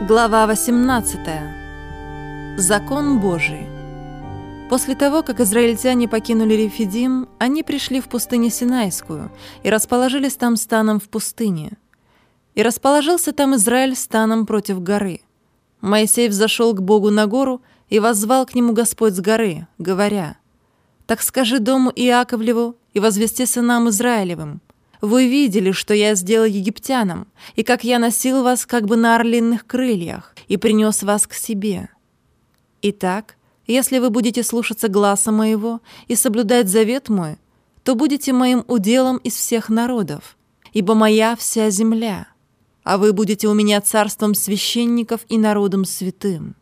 Глава 18. Закон Божий. После того, как израильтяне покинули Рефидим, они пришли в пустыню Синайскую и расположились там станом в пустыне. И расположился там Израиль станом против горы. Моисей взошел к Богу на гору, и воззвал к нему Господь с горы, говоря: «Так скажи дому Иаковлеву и возвести сынам Израилевым: вы видели, что я сделал египтянам, и как я носил вас как бы на орлиных крыльях и принес вас к себе. Итак, если вы будете слушаться гласа моего и соблюдать завет мой, то будете моим уделом из всех народов, ибо моя вся земля, а вы будете у меня царством священников и народом святым.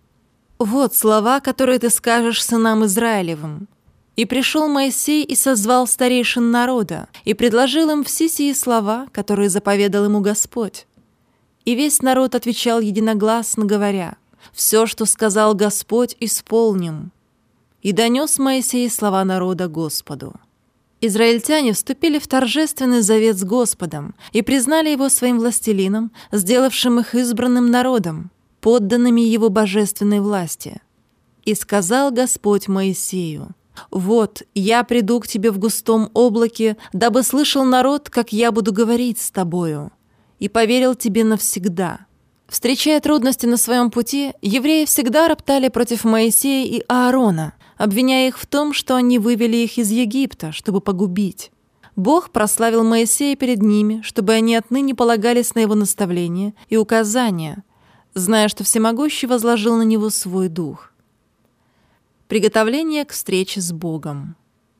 Вот слова, которые ты скажешь сынам Израилевым». И пришел Моисей и созвал старейшин народа, и предложил им все сии слова, которые заповедал ему Господь. И весь народ отвечал единогласно, говоря: «Все, что сказал Господь, исполним». И донес Моисей слова народа Господу. Израильтяне вступили в торжественный завет с Господом и признали его своим властелином, сделавшим их избранным народом, подданными его божественной власти. И сказал Господь Моисею: «Вот, я приду к тебе в густом облаке, дабы слышал народ, как я буду говорить с тобою, и поверил тебе навсегда». Встречая трудности на своем пути, евреи всегда роптали против Моисея и Аарона, обвиняя их в том, что они вывели их из Египта, чтобы погубить. Бог прославил Моисея перед ними, чтобы они отныне полагались на его наставления и указания, зная, что Всемогущий возложил на него свой дух. Приготовление к встрече с Богом.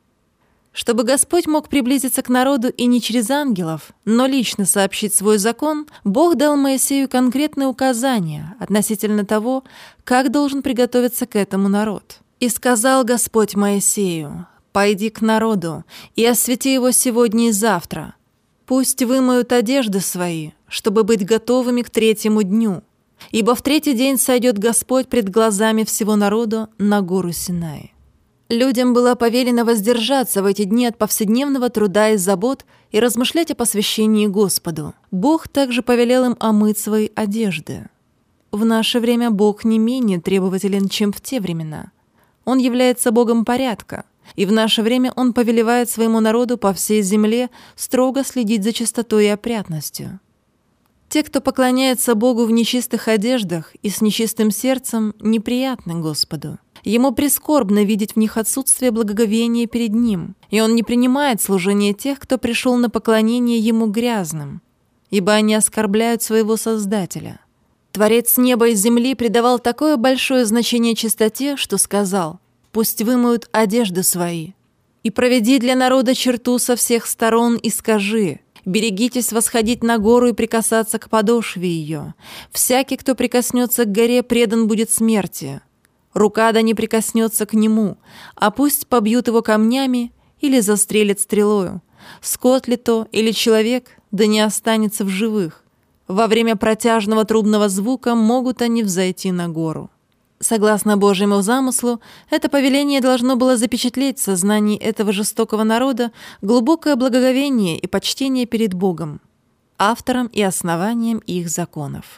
Чтобы Господь мог приблизиться к народу и не через ангелов, но лично сообщить свой закон, Бог дал Моисею конкретные указания относительно того, как должен приготовиться к этому народ. «И сказал Господь Моисею: пойди к народу и освети его сегодня и завтра. Пусть вымоют одежды свои, чтобы быть готовыми к третьему дню. Ибо в третий день сойдет Господь пред глазами всего народа на гору Синай». Людям было повелено воздержаться в эти дни от повседневного труда и забот и размышлять о посвящении Господу. Бог также повелел им омыть свои одежды. В наше время Бог не менее требователен, чем в те времена. Он является Богом порядка, и в наше время Он повелевает своему народу по всей земле строго следить за чистотой и опрятностью. Те, кто поклоняется Богу в нечистых одеждах и с нечистым сердцем, неприятны Господу. Ему прискорбно видеть в них отсутствие благоговения перед Ним, и Он не принимает служение тех, кто пришел на поклонение Ему грязным, ибо они оскорбляют своего Создателя. Творец неба и земли придавал такое большое значение чистоте, что сказал: «Пусть вымоют одежды свои, и проведи для народа черту со всех сторон, и скажи: берегитесь восходить на гору и прикасаться к подошве ее. Всякий, кто прикоснется к горе, предан будет смерти. Рука да не прикоснется к нему, а пусть побьют его камнями или застрелят стрелою. Скот ли то или человек, да не останется в живых. Во время протяжного трубного звука могут они взойти на гору». Согласно Божьему замыслу, это повеление должно было запечатлеть в сознании этого жестокого народа глубокое благоговение и почтение перед Богом, автором и основанием их законов.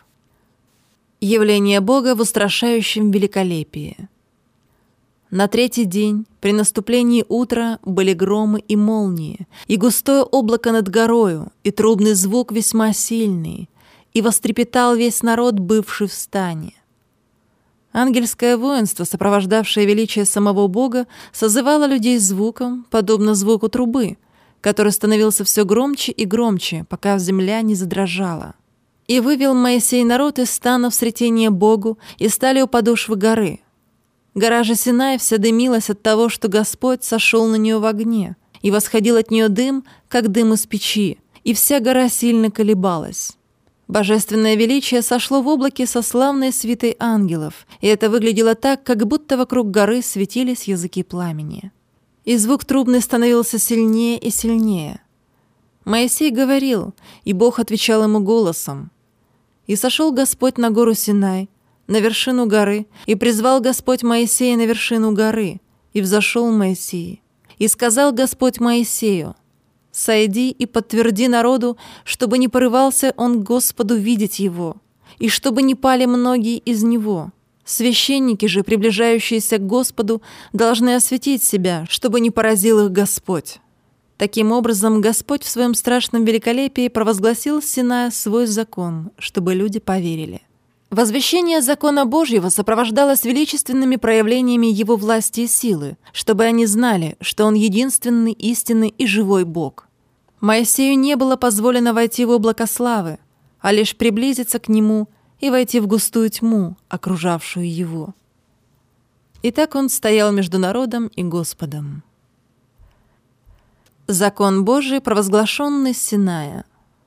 Явление Бога в устрашающем великолепии. На третий день, при наступлении утра, были громы и молнии, и густое облако над горою, и трубный звук весьма сильный, и вострепетал весь народ, бывший в стане. Ангельское воинство, сопровождавшее величие самого Бога, созывало людей звуком, подобно звуку трубы, который становился все громче и громче, пока земля не задрожала. «И вывел Моисей народ из стана в сретение Богу, и стали у подошвы горы. Гора же Синай вся дымилась от того, что Господь сошел на нее в огне, и восходил от нее дым, как дым из печи, и вся гора сильно колебалась. Божественное величие сошло в облаке со славной свитой ангелов, и это выглядело так, как будто вокруг горы светились языки пламени. И звук трубный становился сильнее и сильнее. Моисей говорил, и Бог отвечал ему голосом. И сошел Господь на гору Синай, на вершину горы, и призвал Господь Моисея на вершину горы, и взошел Моисей. И сказал Господь Моисею: «Сойди и подтверди народу, чтобы не порывался он к Господу видеть его, и чтобы не пали многие из него. Священники же, приближающиеся к Господу, должны осветить себя, чтобы не поразил их Господь. Таким образом, Господь в своем страшном великолепии провозгласил с Синая свой закон, чтобы люди поверили. Возвещение закона Божьего сопровождалось величественными проявлениями Его власти и силы, чтобы они знали, что Он единственный, истинный и живой Бог. Моисею не было позволено войти в облако славы, а лишь приблизиться к Нему и войти в густую тьму, окружавшую его. И так он стоял между народом и Господом. Закон Божий, провозглашенный с Синая.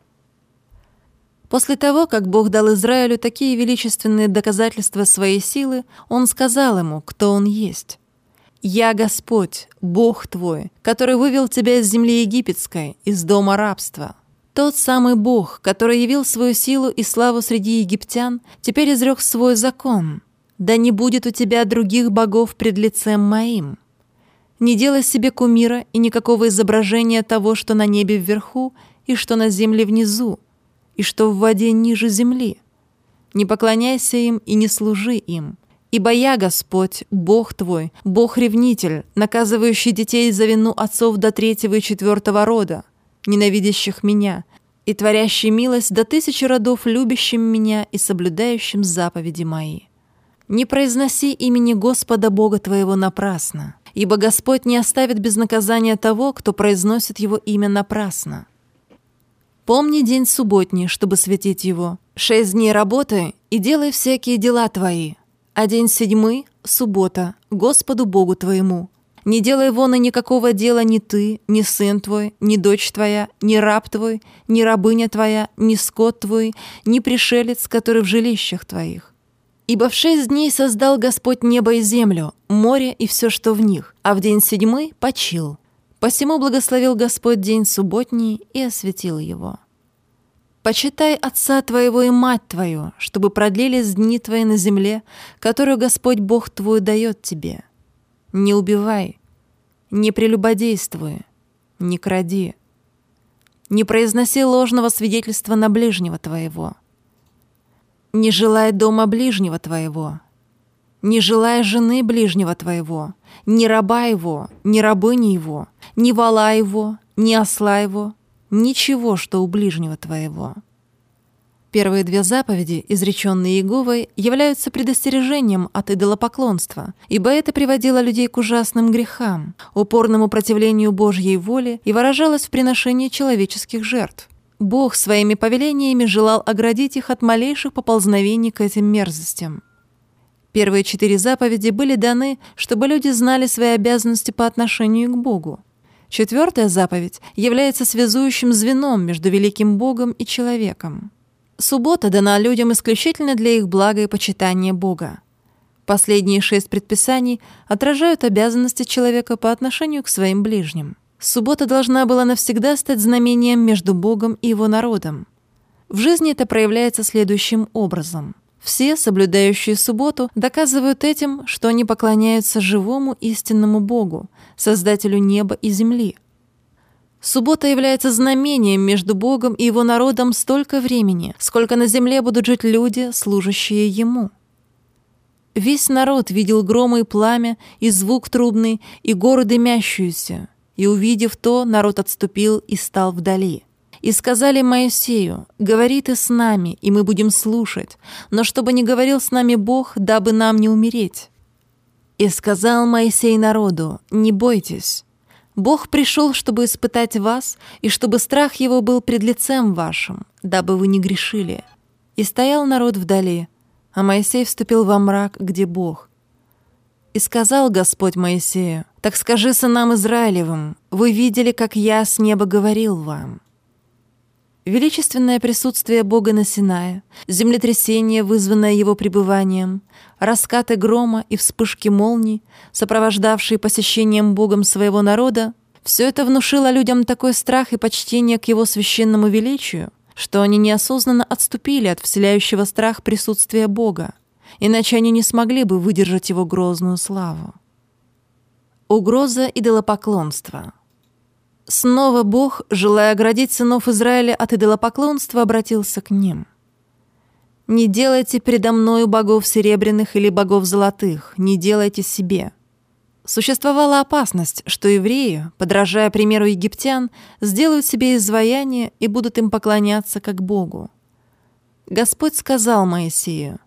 После того, как Бог дал Израилю такие величественные доказательства своей силы, Он сказал ему, кто Он есть. «Я Господь, Бог твой, который вывел тебя из земли египетской, из дома рабства». Тот самый Бог, который явил свою силу и славу среди египтян, теперь изрек свой закон. «Да не будет у тебя других богов пред лицем моим». Не делай себе кумира и никакого изображения того, что на небе вверху, и что на земле внизу, и что в воде ниже земли. Не поклоняйся им и не служи им. Ибо я, Господь, Бог твой, Бог-ревнитель, наказывающий детей за вину отцов до 3-го и 4-го рода, ненавидящих меня, и творящий милость до 1000 родов, любящим меня и соблюдающим заповеди мои. Не произноси имени Господа Бога твоего напрасно, ибо Господь не оставит без наказания того, кто произносит его имя напрасно. Помни день субботний, чтобы светить его. 6 дней работай и делай всякие дела твои, а день 7 — суббота, Господу Богу твоему. Не делай вон и никакого дела ни ты, ни сын твой, ни дочь твоя, ни раб твой, ни рабыня твоя, ни скот твой, ни пришелец, который в жилищах твоих. Ибо в 6 дней создал Господь небо и землю, море и все, что в них, а в день 7 почил. Посему благословил Господь день субботний и осветил его. Почитай отца твоего и мать твою, чтобы продлились дни твои на земле, которую Господь Бог твой дает тебе. Не убивай, не прелюбодействуй, не кради, не произноси ложного свидетельства на ближнего твоего, не желай дома ближнего твоего, не желай жены ближнего твоего, ни раба его, ни рабыни его, ни вола его, ни осла его, ничего, что у ближнего твоего». Первые 2 заповеди, изреченные Иеговой, являются предостережением от идолопоклонства, ибо это приводило людей к ужасным грехам, упорному противлению Божьей воле и выражалось в приношении человеческих жертв. Бог своими повелениями желал оградить их от малейших поползновений к этим мерзостям. Первые 4 заповеди были даны, чтобы люди знали свои обязанности по отношению к Богу. 4-я заповедь является связующим звеном между великим Богом и человеком. Суббота дана людям исключительно для их блага и почитания Бога. Последние 6 предписаний отражают обязанности человека по отношению к своим ближним. Суббота должна была навсегда стать знамением между Богом и Его народом. В жизни это проявляется следующим образом. Все, соблюдающие субботу, доказывают этим, что они поклоняются живому истинному Богу, Создателю неба и земли. Суббота является знамением между Богом и Его народом столько времени, сколько на земле будут жить люди, служащие Ему. Весь народ видел громы и пламя, и звук трубный, и горы дымящуюся, и, увидев то, народ отступил и стал вдали. И сказали Моисею: «Говори ты с нами, и мы будем слушать, но чтобы не говорил с нами Бог, дабы нам не умереть». И сказал Моисей народу: «Не бойтесь. Бог пришел, чтобы испытать вас, и чтобы страх Его был пред лицем вашим, дабы вы не грешили». И стоял народ вдали, а Моисей вступил во мрак, где Бог. И сказал Господь Моисею: «Так скажи сынам Израилевым: вы видели, как я с неба говорил вам». Величественное присутствие Бога на Синае, землетрясение, вызванное Его пребыванием, раскаты грома и вспышки молний, сопровождавшие посещением Богом своего народа, все это внушило людям такой страх и почтение к Его священному величию, что они неосознанно отступили от вселяющего страх присутствия Бога, иначе они не смогли бы выдержать Его грозную славу. Угроза идолопоклонства. Снова Бог, желая оградить сынов Израиля от идолопоклонства, обратился к ним. «Не делайте предо мною богов серебряных или богов золотых, не делайте себе». Существовала опасность, что евреи, подражая примеру египтян, сделают себе изваяние и будут им поклоняться как Богу. Господь сказал Моисею: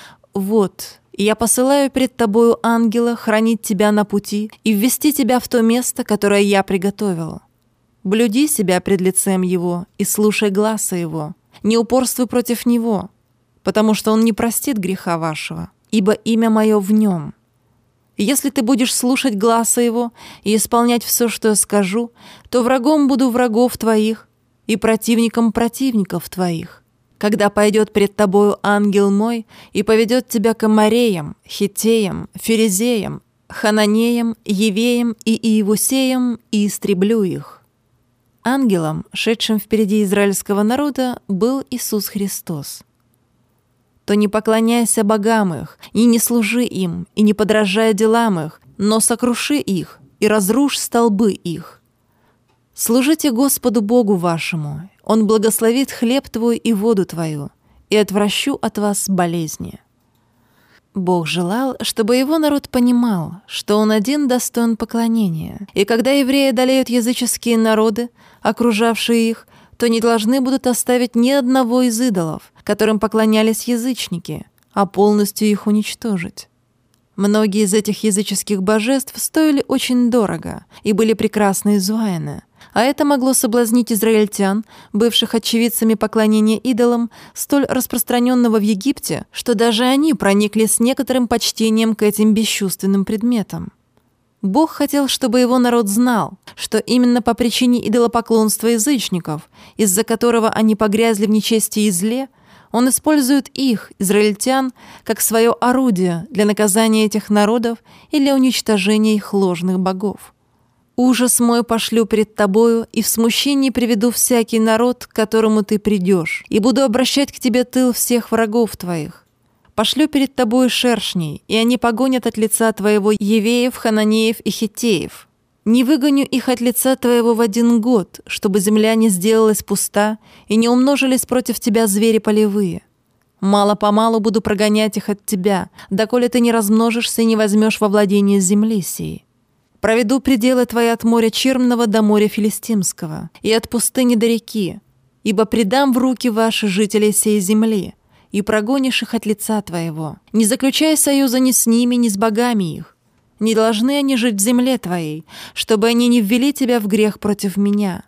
«Вот, я посылаю пред тобою ангела хранить тебя на пути и ввести тебя в то место, которое я приготовил. Блюди себя пред лицем его и слушай гласа его, не упорствуй против него, потому что он не простит греха вашего, ибо имя мое в нем. Если ты будешь слушать гласа его и исполнять все, что я скажу, то врагом буду врагов твоих и противником противников твоих. Когда пойдет пред тобою ангел мой и поведет тебя к Амореям, Хиттеям, Ферезеям, Хананеям, Евеям и Иевусеям, и истреблю их». Ангелом, шедшим впереди израильского народа, был Иисус Христос. «То не поклоняйся богам их, и не служи им, и не подражай делам их, но сокруши их, и разрушь столбы их. Служите Господу Богу вашему, Он благословит хлеб твой и воду твою, и отвращу от вас болезни». Бог желал, чтобы его народ понимал, что Он один достоин поклонения, и когда евреи одолеют языческие народы, окружавшие их, то не должны будут оставить ни одного из идолов, которым поклонялись язычники, а полностью их уничтожить. Многие из этих языческих божеств стоили очень дорого и были прекрасно изваяны, а это могло соблазнить израильтян, бывших очевидцами поклонения идолам, столь распространенного в Египте, что даже они проникли с некоторым почтением к этим бесчувственным предметам. Бог хотел, чтобы его народ знал, что именно по причине идолопоклонства язычников, из-за которого они погрязли в нечестии и зле, Он использует их, израильтян, как свое орудие для наказания этих народов и для уничтожения их ложных богов. «Ужас мой пошлю пред тобою, и в смущении приведу всякий народ, к которому ты придешь, и буду обращать к тебе тыл всех врагов твоих. Пошлю перед тобою шершней, и они погонят от лица твоего Евеев, Хананеев и Хиттеев. Не выгоню их от лица твоего в 1 год, чтобы земля не сделалась пуста, и не умножились против тебя звери полевые. Мало-помалу буду прогонять их от тебя, доколе ты не размножишься и не возьмешь во владение земли сей. Проведу пределы твои от моря Чермного до моря Филистимского, и от пустыни до реки, ибо предам в руки ваши жителей сей земли, и прогонишь их от лица твоего. Не заключай союза ни с ними, ни с богами их. Не должны они жить в земле твоей, чтобы они не ввели тебя в грех против меня.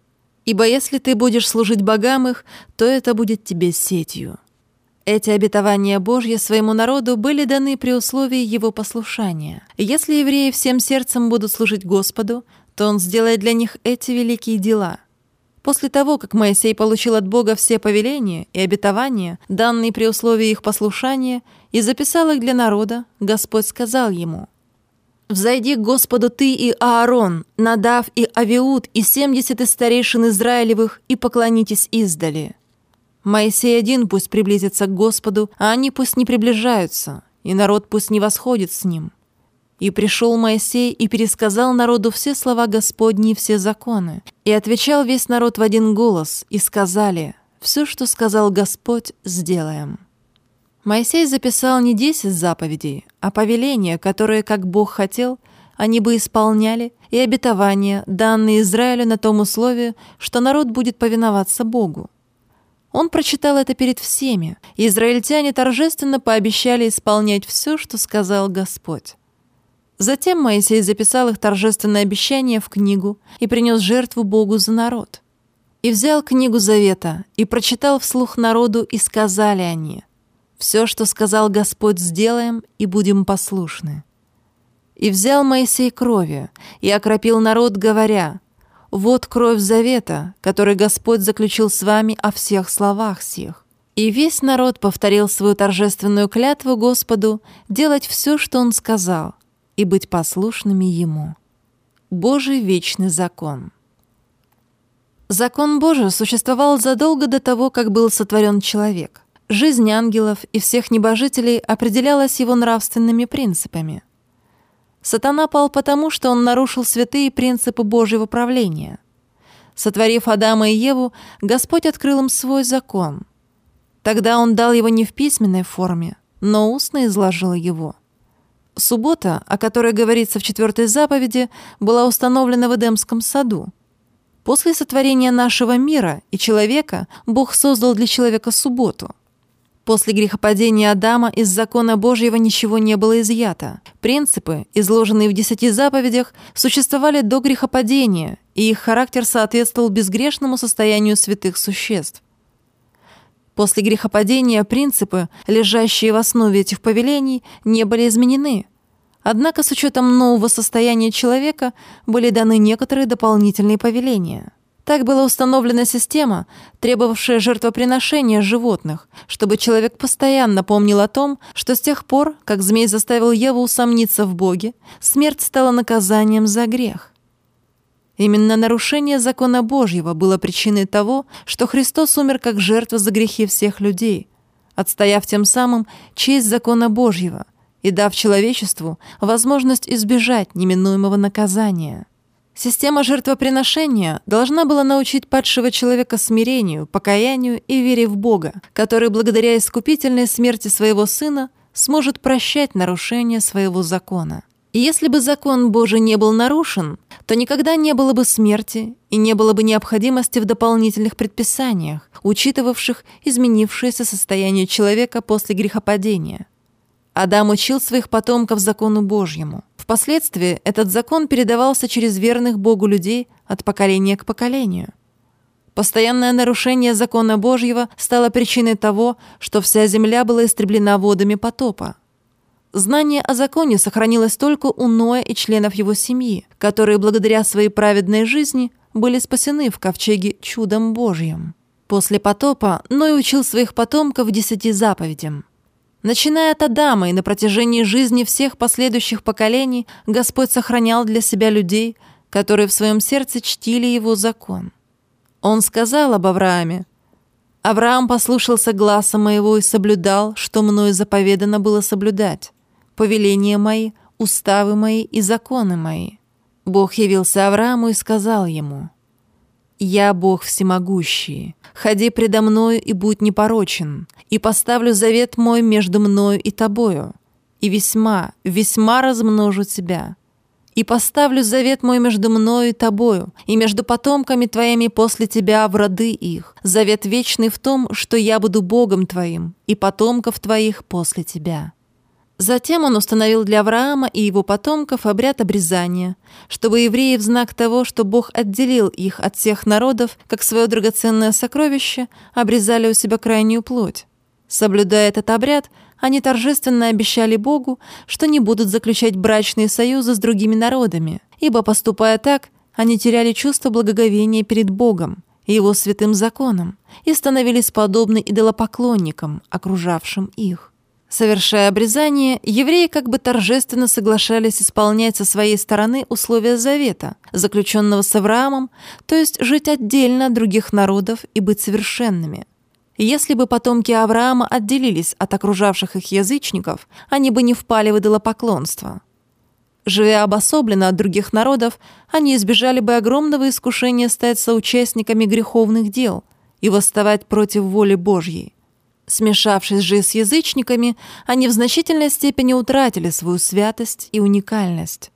Ибо если ты будешь служить богам их, то это будет тебе сетью». Эти обетования Божьи своему народу были даны при условии его послушания. Если евреи всем сердцем будут служить Господу, то Он сделает для них эти великие дела. После того, как Моисей получил от Бога все повеления и обетования, данные при условии их послушания, и записал их для народа, Господь сказал ему: «Взойди к Господу ты и Аарон, Надав и Авиуд и 70 из старейшин Израилевых, и поклонитесь издали. Моисей один пусть приблизится к Господу, а они пусть не приближаются, и народ пусть не восходит с ним». И пришел Моисей и пересказал народу все слова Господни и все законы. И отвечал весь народ в 1 голос, и сказали: «Все, что сказал Господь, сделаем». Моисей записал не 10 заповедей, а повеления, которые, как Бог хотел, они бы исполняли, и обетования, данные Израилю на том условии, что народ будет повиноваться Богу. Он прочитал это перед всеми, и израильтяне торжественно пообещали исполнять все, что сказал Господь. Затем Моисей записал их торжественное обещание в книгу и принес жертву Богу за народ. И взял книгу Завета, и прочитал вслух народу, и сказали они: «Все, что сказал Господь, сделаем, и будем послушны». И взял Моисей кровью, и окропил народ, говоря: «Вот кровь Завета, который Господь заключил с вами о всех словах сих». И весь народ повторил свою торжественную клятву Господу делать все, что Он сказал, и быть послушными Ему. Божий вечный закон. Закон Божий существовал задолго до того, как был сотворен человек. Жизнь ангелов и всех небожителей определялась его нравственными принципами. Сатана пал потому, что он нарушил святые принципы Божьего правления. Сотворив Адама и Еву, Господь открыл им свой закон. Тогда он дал его не в письменной форме, но устно изложил его. Суббота, о которой говорится в 4 заповеди, была установлена в Эдемском саду. После сотворения нашего мира и человека Бог создал для человека субботу. После грехопадения Адама из закона Божьего ничего не было изъято. Принципы, изложенные в 10 заповедях, существовали до грехопадения, и их характер соответствовал безгрешному состоянию святых существ. После грехопадения принципы, лежащие в основе этих повелений, не были изменены. Однако с учетом нового состояния человека были даны некоторые дополнительные повеления. Так была установлена система, требовавшая жертвоприношения животных, чтобы человек постоянно помнил о том, что с тех пор, как змей заставил Еву усомниться в Боге, смерть стала наказанием за грех. Именно нарушение закона Божьего было причиной того, что Христос умер как жертва за грехи всех людей, отстояв тем самым честь закона Божьего и дав человечеству возможность избежать неминуемого наказания. Система жертвоприношения должна была научить падшего человека смирению, покаянию и вере в Бога, который благодаря искупительной смерти своего Сына сможет прощать нарушения своего закона. И если бы закон Божий не был нарушен, то никогда не было бы смерти и не было бы необходимости в дополнительных предписаниях, учитывавших изменившееся состояние человека после грехопадения. Адам учил своих потомков закону Божьему. Впоследствии этот закон передавался через верных Богу людей от поколения к поколению. Постоянное нарушение закона Божьего стало причиной того, что вся земля была истреблена водами потопа. Знание о законе сохранилось только у Ноя и членов его семьи, которые благодаря своей праведной жизни были спасены в ковчеге чудом Божьим. После потопа Ной учил своих потомков 10 заповедям. Начиная от Адама и на протяжении жизни всех последующих поколений, Господь сохранял для себя людей, которые в своем сердце чтили его закон. Он сказал об Аврааме: «Авраам послушался гласа моего и соблюдал, что мною заповедано было соблюдать, повеления мои, уставы мои и законы мои». Бог явился Аврааму и сказал ему: «Я Бог всемогущий, ходи предо мною и будь непорочен, и поставлю завет мой между мною и тобою, и весьма, весьма размножу тебя. И поставлю завет мой между мною и тобою, и между потомками твоими после тебя в роды их, завет вечный в том, что я буду Богом твоим, и потомков твоих после тебя». Затем он установил для Авраама и его потомков обряд обрезания, чтобы евреи в знак того, что Бог отделил их от всех народов, как свое драгоценное сокровище, обрезали у себя крайнюю плоть. Соблюдая этот обряд, они торжественно обещали Богу, что не будут заключать брачные союзы с другими народами, ибо, поступая так, они теряли чувство благоговения перед Богом и Его святым законом и становились подобны идолопоклонникам, окружавшим их. Совершая обрезание, евреи как бы торжественно соглашались исполнять со своей стороны условия завета, заключенного с Авраамом, то есть жить отдельно от других народов и быть совершенными. Если бы потомки Авраама отделились от окружавших их язычников, они бы не впали в идолопоклонство. Живя обособленно от других народов, они избежали бы огромного искушения стать соучастниками греховных дел и восставать против воли Божьей. Смешавшись же с язычниками, они в значительной степени утратили свою святость и уникальность.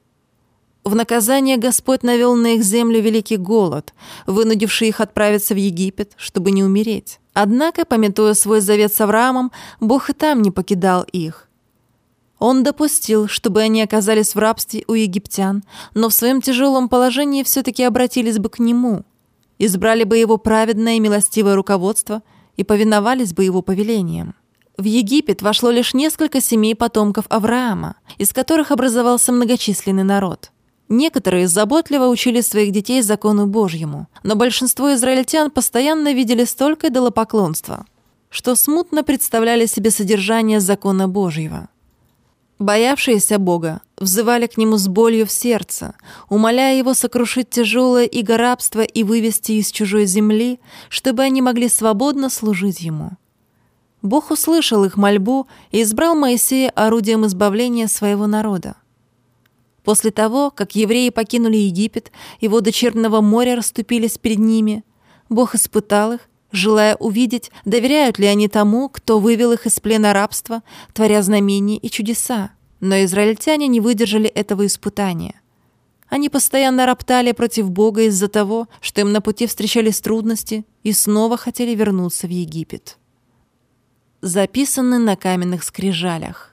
В наказание Господь навел на их землю великий голод, вынудивший их отправиться в Египет, чтобы не умереть. Однако, памятуя свой завет с Авраамом, Бог и там не покидал их. Он допустил, чтобы они оказались в рабстве у египтян, но в своем тяжелом положении все-таки обратились бы к Нему, избрали бы Его праведное и милостивое руководство и повиновались бы Его повелениям. В Египет вошло лишь несколько семей потомков Авраама, из которых образовался многочисленный народ. Некоторые заботливо учили своих детей закону Божьему, но большинство израильтян постоянно видели столько идолопоклонства, что смутно представляли себе содержание закона Божьего. Боявшиеся Бога взывали к Нему с болью в сердце, умоляя Его сокрушить тяжелое иго рабства и вывести из чужой земли, чтобы они могли свободно служить Ему. Бог услышал их мольбу и избрал Моисея орудием избавления своего народа. После того, как евреи покинули Египет и воды Черного моря расступились перед ними, Бог испытал их желая увидеть, доверяют ли они тому, кто вывел их из плена рабства, творя знамения и чудеса. Но израильтяне не выдержали этого испытания. Они постоянно роптали против Бога из-за того, что им на пути встречались трудности, и снова хотели вернуться в Египет. Записаны на каменных скрижалях.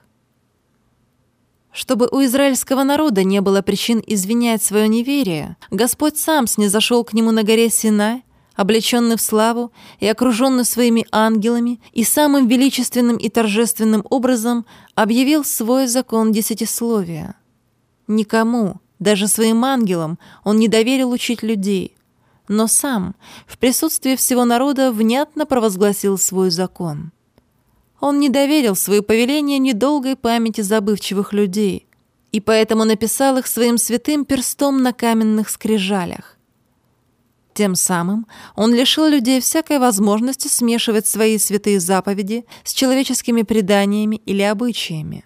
Чтобы у израильского народа не было причин извинять свое неверие, Господь сам снизошел к нему на горе Синай, облеченный в славу и окруженный своими ангелами, и самым величественным и торжественным образом объявил свой закон десятисловия. Никому, даже своим ангелам, он не доверил учить людей, но сам, в присутствии всего народа, внятно провозгласил свой закон. Он не доверил свои повеления недолгой памяти забывчивых людей, и поэтому написал их своим святым перстом на каменных скрижалях. Тем самым он лишил людей всякой возможности смешивать свои святые заповеди с человеческими преданиями или обычаями.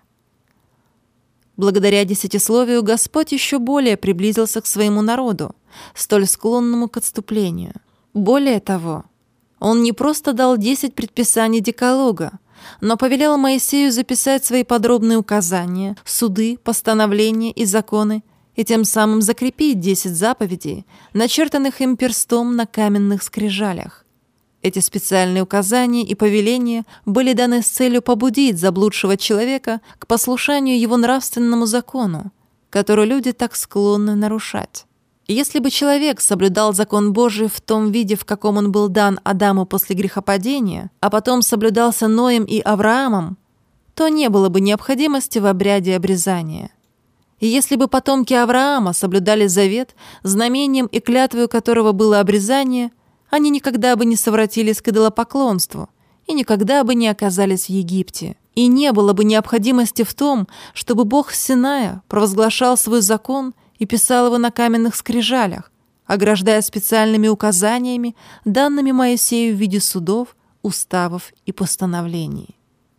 Благодаря десятисловию Господь еще более приблизился к своему народу, столь склонному к отступлению. Более того, Он не просто дал 10 предписаний Декалога, но повелел Моисею записать свои подробные указания, суды, постановления и законы, и тем самым закрепить 10 заповедей, начертанных им перстом на каменных скрижалях. Эти специальные указания и повеления были даны с целью побудить заблудшего человека к послушанию его нравственному закону, который люди так склонны нарушать. Если бы человек соблюдал закон Божий в том виде, в каком он был дан Адаму после грехопадения, а потом соблюдался Ноем и Авраамом, то не было бы необходимости в обряде обрезания. И если бы потомки Авраама соблюдали завет, знамением и клятвою которого было обрезание, они никогда бы не совратились к идолопоклонству и никогда бы не оказались в Египте. И не было бы необходимости в том, чтобы Бог с Синая провозглашал свой закон и писал его на каменных скрижалях, ограждая специальными указаниями, данными Моисею в виде судов, уставов и постановлений.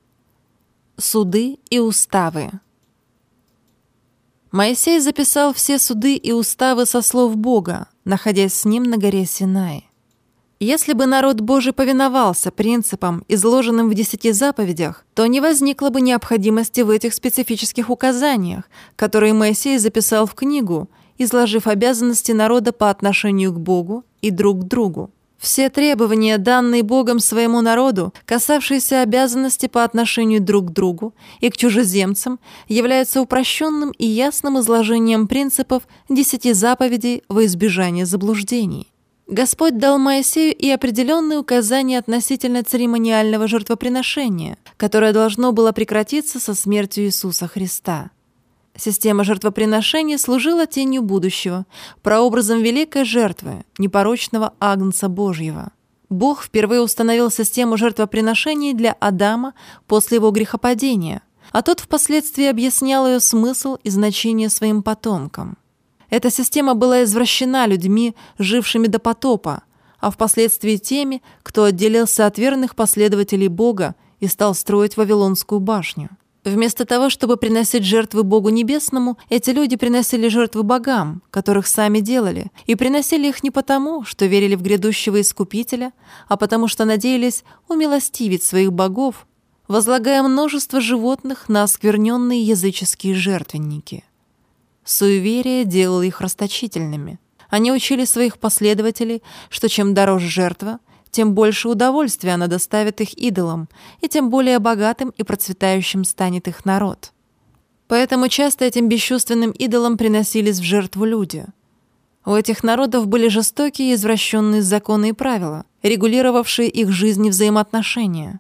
Суды и уставы. Моисей записал все суды и уставы со слов Бога, находясь с ним на горе Синай. Если бы народ Божий повиновался принципам, изложенным в 10 заповедях, то не возникло бы необходимости в этих специфических указаниях, которые Моисей записал в книгу, изложив обязанности народа по отношению к Богу и друг к другу. Все требования, данные Богом своему народу, касавшиеся обязанностей по отношению друг к другу и к чужеземцам, являются упрощенным и ясным изложением принципов 10 заповедей во избежание заблуждений. Господь дал Моисею и определенные указания относительно церемониального жертвоприношения, которое должно было прекратиться со смертью Иисуса Христа. Система жертвоприношения служила тенью будущего, прообразом великой жертвы, непорочного Агнца Божьего. Бог впервые установил систему жертвоприношений для Адама после его грехопадения, а тот впоследствии объяснял ее смысл и значение своим потомкам. Эта система была извращена людьми, жившими до потопа, а впоследствии теми, кто отделился от верных последователей Бога и стал строить Вавилонскую башню. Вместо того, чтобы приносить жертвы Богу Небесному, эти люди приносили жертвы богам, которых сами делали, и приносили их не потому, что верили в грядущего Искупителя, а потому что надеялись умилостивить своих богов, возлагая множество животных на оскверненные языческие жертвенники. Суеверие делало их расточительными. Они учили своих последователей, что чем дороже жертва, тем больше удовольствия она доставит их идолам, и тем более богатым и процветающим станет их народ. Поэтому часто этим бесчувственным идолам приносились в жертву люди. У этих народов были жестокие и извращенные законы и правила, регулировавшие их жизнь и взаимоотношения.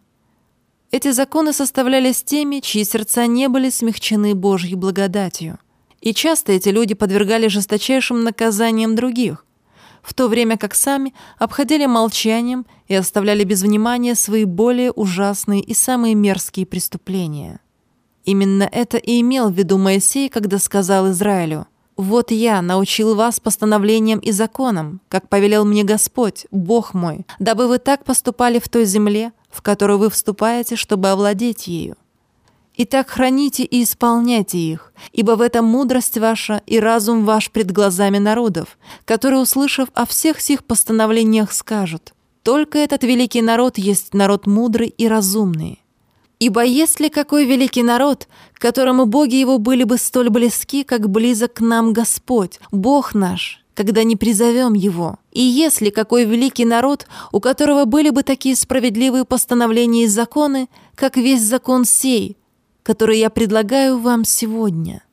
Эти законы составлялись теми, чьи сердца не были смягчены Божьей благодатью. И часто эти люди подвергали жесточайшим наказаниям других, в то время как сами обходили молчанием и оставляли без внимания свои более ужасные и самые мерзкие преступления. Именно это и имел в виду Моисей, когда сказал Израилю: «Вот я научил вас постановлениям и законам, как повелел мне Господь, Бог мой, дабы вы так поступали в той земле, в которую вы вступаете, чтобы овладеть ею. Итак, храните и исполняйте их, ибо в этом мудрость ваша и разум ваш пред глазами народов, которые, услышав о всех сих постановлениях, скажут: только этот великий народ есть народ мудрый и разумный. Ибо есть ли какой великий народ, которому боги его были бы столь близки, как близок к нам Господь, Бог наш, когда не призовем Его? И есть ли какой великий народ, у которого были бы такие справедливые постановления и законы, как весь закон сей, который я предлагаю вам сегодня?»